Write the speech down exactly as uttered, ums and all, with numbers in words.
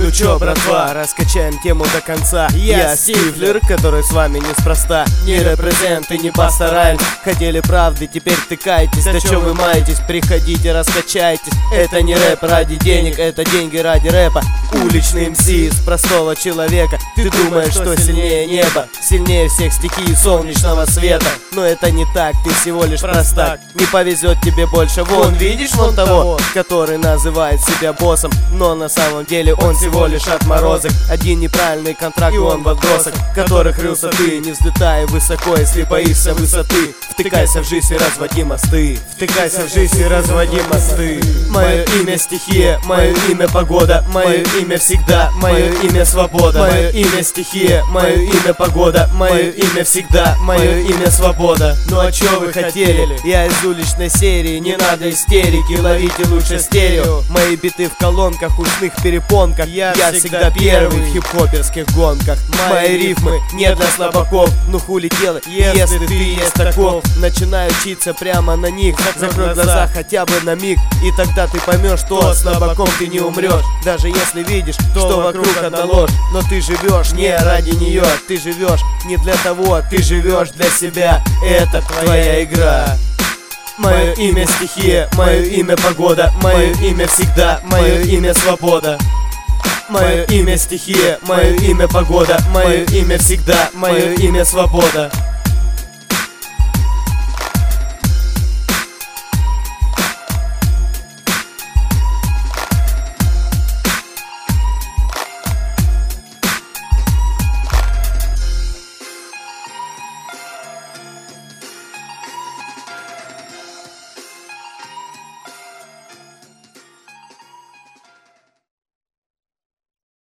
Ну чё, братва, раскачаем тему до конца. Я Стифлер, который с вами неспроста. Не репрезент и не Баста Раймс. Хотели правды, теперь тыкайтесь. Да чё вы маетесь, приходите, раскачайтесь. Это не рэп ради денег, это деньги ради рэпа. Уличный эм си из простого человека. Ты думаешь, что сильнее неба, сильнее всех стихий солнечного света. Но это не так, ты всего лишь простак. Не повезет тебе больше. Вон, видишь вон того, который называет себя боссом, но на самом деле он всего лишь отморозок. Один неправильный контракт, и он в отбросах, которых рылся ты. Не взлетай высоко, если боишься высоты. Втыкайся в жизнь и разводи мосты. Втыкайся в жизнь и разводи мосты. Мое имя стихия, мое имя погода, мое имя всегда, мое имя свобода. Мое имя стихия, мое имя погода, мое имя всегда, мое имя свобода. Ну а чё вы хотели? Я из уличной серии, не надо истерики, ловите лучше стерео. Мои биты в колонках, ушных перепонках. Я, я всегда первый в хип-хоперских гонках. Мои рифмы не для слабаков. Ну хули делать, если, если ты есть таков. Начинаю учиться прямо на них. Закрой глаза хотя бы на миг, и тогда ты поймешь, что слабаком ты не умрешь. Даже если видишь, что вокруг одна ложь. Но ты живешь не ради нее, ты живешь не для того, ты живешь для себя. Это твоя игра. Мое имя стихия, мое имя погода, мое имя всегда, мое имя свобода. Мое имя стихия, мое имя погода, мое имя всегда, мое имя свобода.